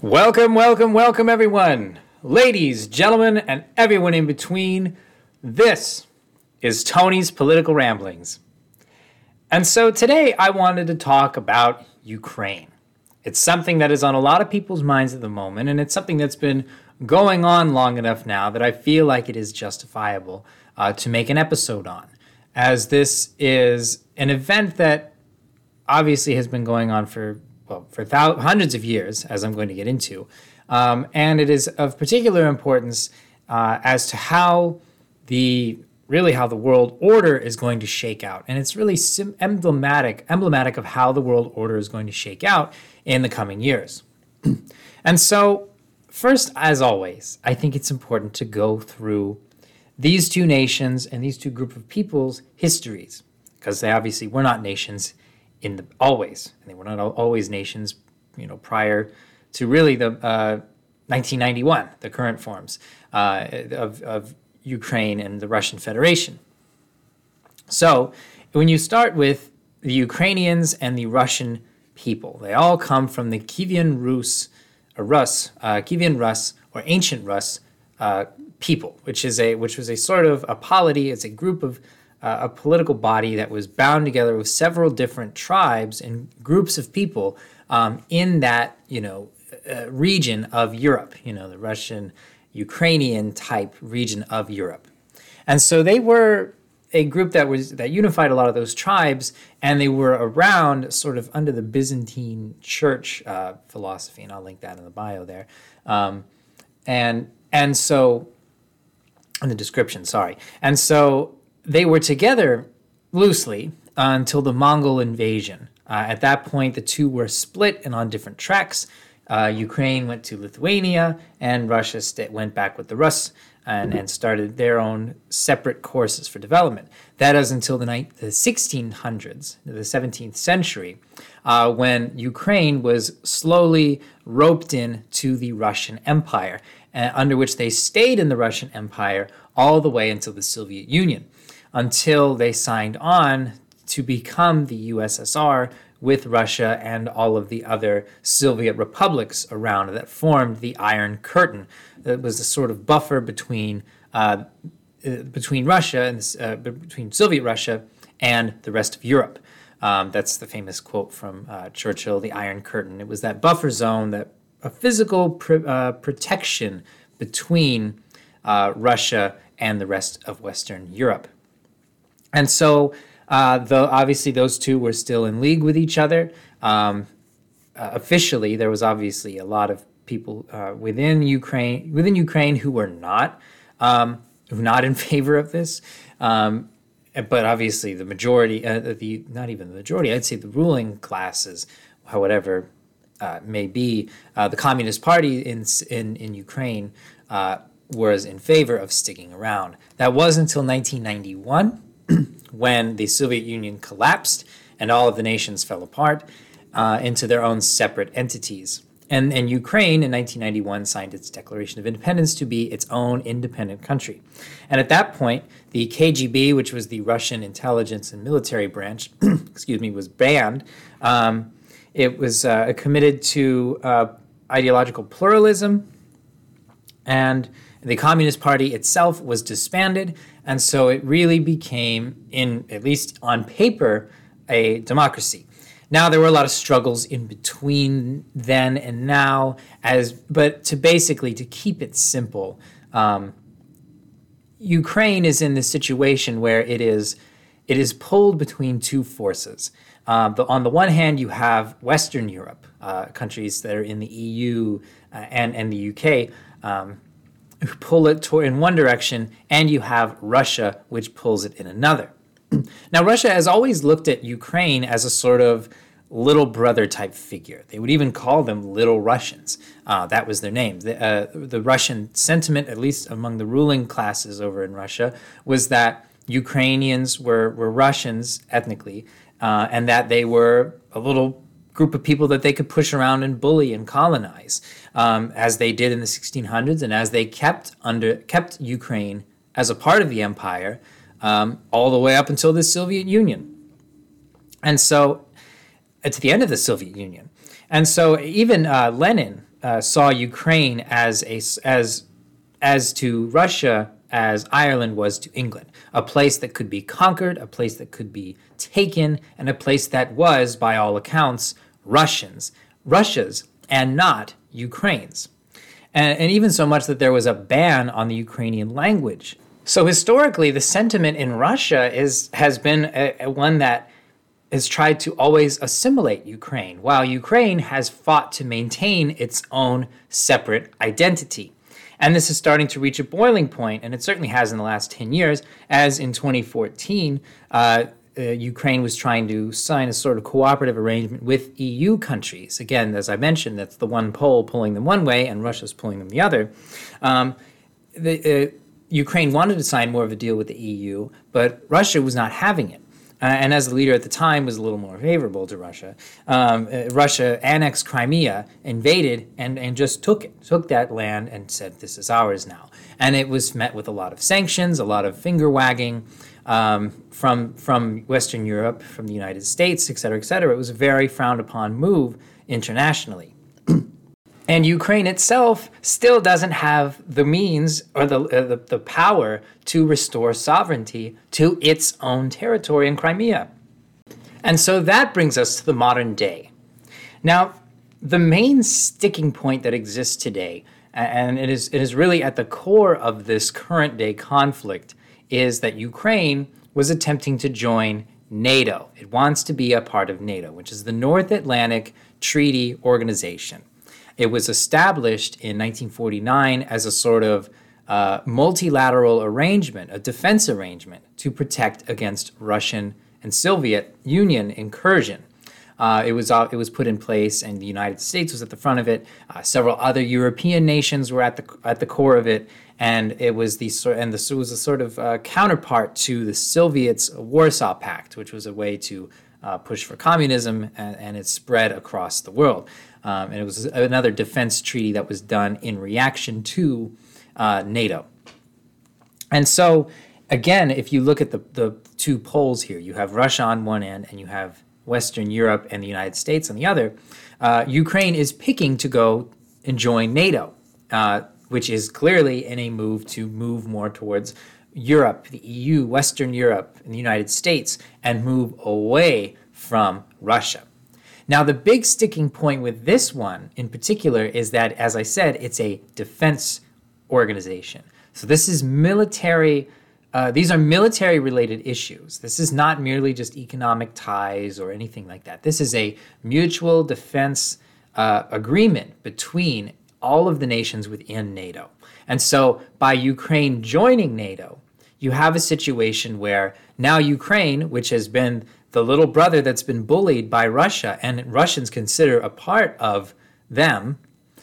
Welcome, welcome, welcome, everyone. Ladies, gentlemen, and everyone in between. This is Tony's Political Ramblings. And so today I wanted to talk about Ukraine. It's something that is on a lot of people's minds at the moment, and it's something that's been going on long enough now that I feel like it is justifiable to make an episode on, as this is an event that obviously has been going on for hundreds of years, as I'm going to get into. And it is of particular importance as to how the world order is going to shake out. And it's really emblematic of how the world order is going to shake out in the coming years. And so, first, as always, I think it's important to go through these two nations and these two group of people's histories, because they obviously were not nations always, and they were not always nations, prior to really the 1991, the current forms of Ukraine and the Russian Federation. So, when you start with the Ukrainians and the Russian people, they all come from the Kievan Rus, or ancient Rus people, which was a sort of a polity. It's a group of a political body that was bound together with several different tribes and groups of people in that region of Europe, the Russian, Ukrainian type region of Europe. And so they were a group that unified a lot of those tribes, and they were around sort of under the Byzantine church philosophy, and I'll link that in the bio there. And so in the description, sorry. And so they were together loosely until the Mongol invasion. At that point, the two were split and on different tracks. Ukraine went to Lithuania, and Russia went back with the Rus and started their own separate courses for development. That is until the 1600s, the 17th century, when Ukraine was slowly roped in to the Russian Empire, under which they stayed in the Russian Empire all the way until the Soviet Union, until they signed on to become the USSR with Russia and all of the other Soviet republics around that formed the Iron Curtain. That was a sort of buffer between Russia and between Soviet Russia and the rest of Europe. That's the famous quote from Churchill, the Iron Curtain. It was that buffer zone, that a physical protection between Russia and the rest of Western Europe. And so, obviously, those two were still in league with each other. Officially, there was obviously a lot of people within Ukraine who were not in favor of this. But obviously, the majority, not even the majority, I'd say the ruling classes, however may be, the Communist Party in Ukraine was in favor of sticking around. That was until 1991. When the Soviet Union collapsed and all of the nations fell apart into their own separate entities. And Ukraine in 1991 signed its Declaration of Independence to be its own independent country. And at that point, the KGB, which was the Russian intelligence and military branch, was banned. It was committed to ideological pluralism, and the Communist Party itself was disbanded, and so it really became, at least on paper, a democracy. Now, there were a lot of struggles in between then and now, but to keep it simple, Ukraine is in this situation where it is pulled between two forces. On the one hand, you have Western Europe, countries that are in the EU and the UK, who pull it in one direction, and you have Russia, which pulls it in another. Now, Russia has always looked at Ukraine as a sort of little brother type figure. They would even call them Little Russians. That was their name. The Russian sentiment, at least among the ruling classes over in Russia, was that Ukrainians were Russians ethnically, and that they were a little group of people that they could push around and bully and colonize, as they did in the 1600s, and as they kept Ukraine as a part of the empire all the way up until the Soviet Union. And so, to the end of the Soviet Union. And so even Lenin saw Ukraine as to Russia as Ireland was to England, a place that could be conquered, a place that could be taken, and a place that was, by all accounts, Russia's, and not Ukraine's. And even so much that there was a ban on the Ukrainian language. So historically, the sentiment in Russia has been one that has tried to always assimilate Ukraine, while Ukraine has fought to maintain its own separate identity. And this is starting to reach a boiling point, and it certainly has in the last 10 years, as in 2014, Ukraine was trying to sign a sort of cooperative arrangement with EU countries. Again, as I mentioned, that's the one pole pulling them one way and Russia's pulling them the other. Ukraine wanted to sign more of a deal with the EU, but Russia was not having it. And as the leader at the time was a little more favorable to Russia, Russia annexed Crimea, invaded, and just took that land and said, this is ours now. And it was met with a lot of sanctions, a lot of finger wagging from Western Europe, from the United States, et cetera, et cetera. It was a very frowned upon move internationally. And Ukraine itself still doesn't have the means or the power to restore sovereignty to its own territory in Crimea. And so that brings us to the modern day. Now, the main sticking point that exists today, and it is really at the core of this current day conflict, is that Ukraine was attempting to join NATO. It wants to be a part of NATO, which is the North Atlantic Treaty Organization. It was established in 1949 as a sort of multilateral arrangement, a defense arrangement to protect against Russian and Soviet Union incursion. It was put in place, and the United States was at the front of it. Several other European nations were at the core of it, and it was a sort of counterpart to the Soviets' Warsaw Pact, which was a way to push for communism and its spread across the world. And it was another defense treaty that was done in reaction to NATO. And so, again, if you look at the two poles here, you have Russia on one end and you have Western Europe and the United States on the other. Ukraine is picking to go and join NATO, which is clearly in a move to move more towards Europe, the EU, Western Europe, and the United States, and move away from Russia. Now, the big sticking point with this one in particular is that, as I said, it's a defense organization. So this is military. These are military-related issues. This is not merely just economic ties or anything like that. This is a mutual defense agreement between all of the nations within NATO. And so by Ukraine joining NATO, you have a situation where now Ukraine, which has been the little brother that's been bullied by Russia and Russians consider a part of them,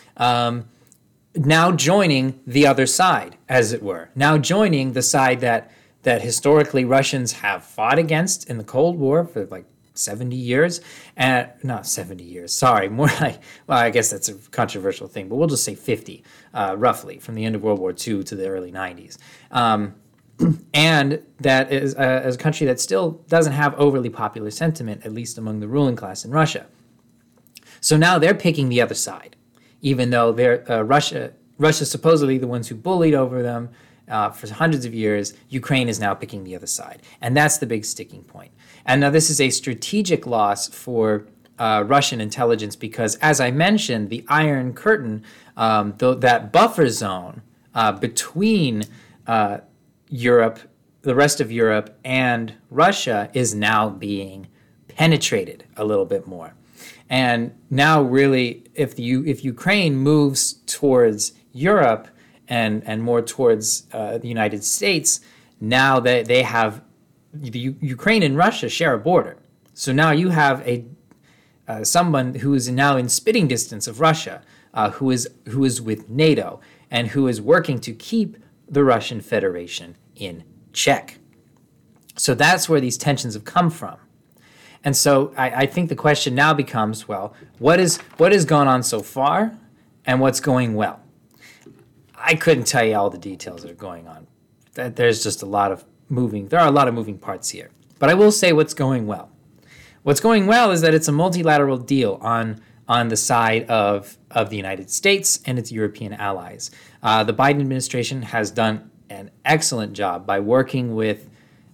now joining the other side, as it were. Now joining the side that historically Russians have fought against in the Cold War for like 70 years. Not 70 years, sorry, more like, well, I guess that's a controversial thing, but we'll just say 50, roughly, from the end of World War II to the early 90s. And that is a country that still doesn't have overly popular sentiment, at least among the ruling class in Russia. So now they're picking the other side, even though Russia's supposedly the ones who bullied over them for hundreds of years. Ukraine is now picking the other side. And that's the big sticking point. And now this is a strategic loss for Russian intelligence because, as I mentioned, the Iron Curtain, that buffer zone between Europe, the rest of Europe, and Russia is now being penetrated a little bit more. And now really, if Ukraine moves towards Europe and more towards the United States, now they have Ukraine and Russia share a border. So now you have someone who is now in spitting distance of Russia, who is with NATO and who is working to keep the Russian Federation in check. So that's where these tensions have come from. And so I think the question now becomes, well, what has gone on so far and what's going well? I couldn't tell you all the details that are going on. There's just there are a lot of moving parts here. But I will say what's going well. What's going well is that it's a multilateral deal on on the side of the United States and its European allies. The Biden administration has done an excellent job by working with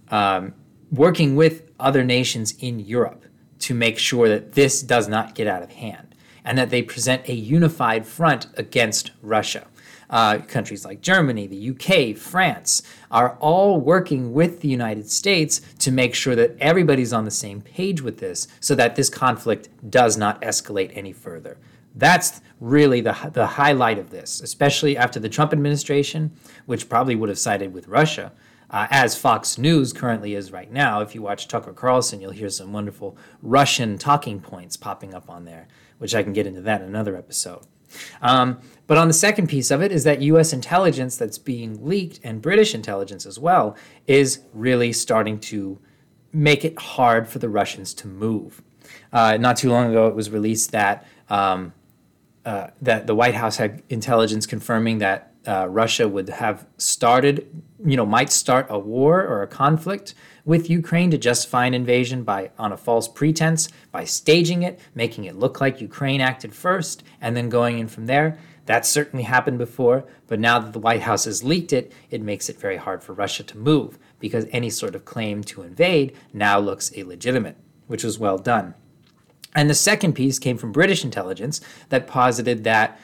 other nations in Europe to make sure that this does not get out of hand and that they present a unified front against Russia. Countries like Germany, the UK, France are all working with the United States to make sure that everybody's on the same page with this so that this conflict does not escalate any further. That's really the highlight of this, especially after the Trump administration, which probably would have sided with Russia, as Fox News currently is right now. If you watch Tucker Carlson, you'll hear some wonderful Russian talking points popping up on there, which I can get into that in another episode. But on the second piece of it is that U.S. intelligence that's being leaked, and British intelligence as well, is really starting to make it hard for the Russians to move. Not too long ago, it was released that that the White House had intelligence confirming that Russia would have might start a war or a conflict with Ukraine to justify an invasion on a false pretense, by staging it, making it look like Ukraine acted first, and then going in from there. That certainly happened before, but now that the White House has leaked it, it makes it very hard for Russia to move, because any sort of claim to invade now looks illegitimate, which was well done. And the second piece came from British intelligence that posited that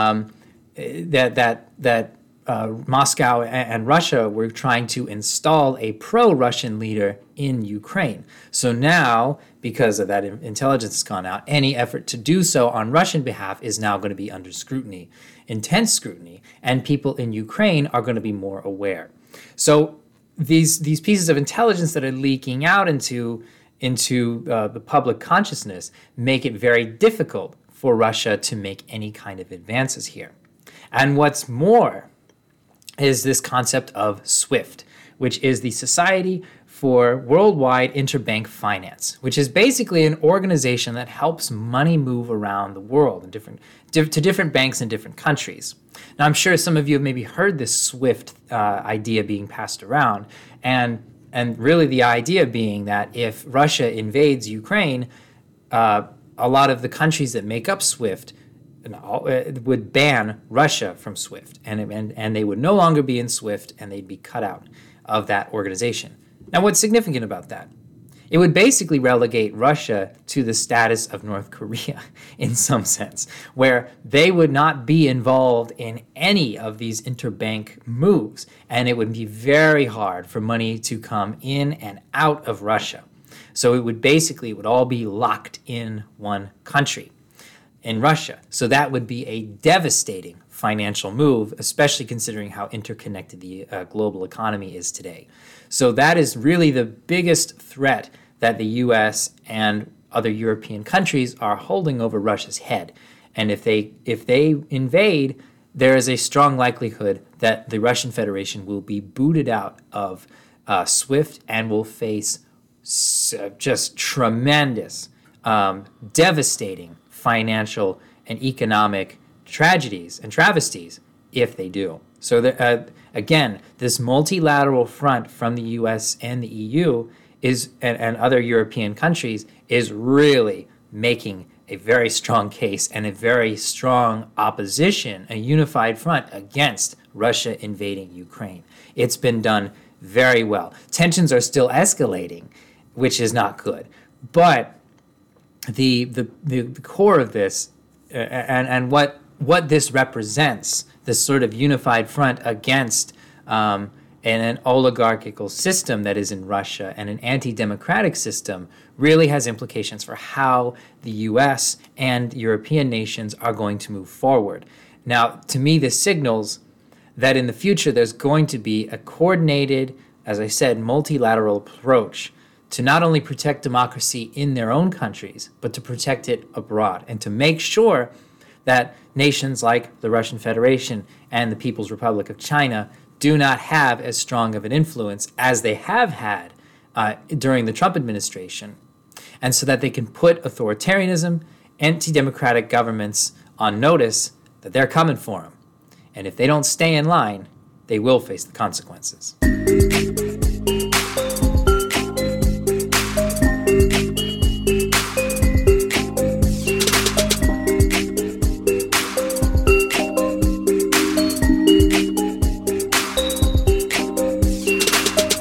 Moscow and Russia were trying to install a pro-Russian leader in Ukraine. So now, because of that intelligence has gone out, any effort to do so on Russian behalf is now going to be under scrutiny, intense scrutiny, and people in Ukraine are going to be more aware. So these pieces of intelligence that are leaking out into the public consciousness make it very difficult for Russia to make any kind of advances here. And what's more is this concept of SWIFT, which is the Society for Worldwide Interbank Finance, which is basically an organization that helps money move around the world to different banks in different countries. Now, I'm sure some of you have maybe heard this SWIFT idea being passed around, and really the idea being that if Russia invades Ukraine, a lot of the countries that make up SWIFT would ban Russia from SWIFT, and they would no longer be in SWIFT, and they'd be cut out of that organization. Now, what's significant about that? It would basically relegate Russia to the status of North Korea in some sense, where they would not be involved in any of these interbank moves, and it would be very hard for money to come in and out of Russia. So it would all be locked in one country, in Russia. So that would be a devastating financial move, especially considering how interconnected the global economy is today. So that is really the biggest threat that the U.S. and other European countries are holding over Russia's head. And if they invade, there is a strong likelihood that the Russian Federation will be booted out of SWIFT and will face just tremendous, devastating financial and economic tragedies and travesties if they do. So again, this multilateral front from the U.S. and the EU and other European countries is really making a very strong case and a very strong opposition, a unified front against Russia invading Ukraine. It's been done very well. Tensions are still escalating, which is not good. But the core of this and what this represents, this sort of unified front against an oligarchical system that is in Russia and an anti-democratic system, really has implications for how the U.S. and European nations are going to move forward. Now, to me, this signals that in the future there's going to be a coordinated, as I said, multilateral approach to not only protect democracy in their own countries, but to protect it abroad, and to make sure that nations like the Russian Federation and the People's Republic of China do not have as strong of an influence as they have had during the Trump administration, and so that they can put authoritarianism, anti-democratic governments on notice that they're coming for them. And if they don't stay in line, they will face the consequences.